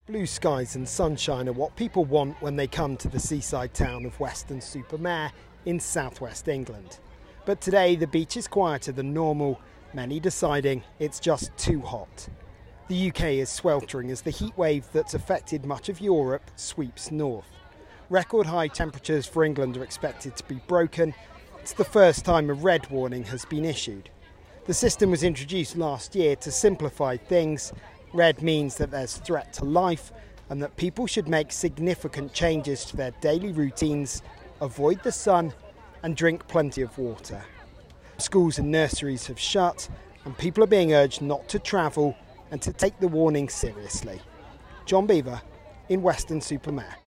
Blue skies and sunshine are what people want when they come to the seaside town of Weston-super-Mare in southwest England. But today the beach is quieter than normal, many deciding it's just too hot. The UK is sweltering as the heat wave that's affected much of Europe sweeps north. Record high temperatures for England are expected to be broken. It's the first time a red warning has been issued. The system was introduced last year to simplify things. Red means that there's threat to life and that people should make significant changes to their daily routines, avoid the sun and drink plenty of water. Schools and nurseries have shut and people are being urged not to travel and to take the warning seriously. John Beaver in Weston-super-Mare.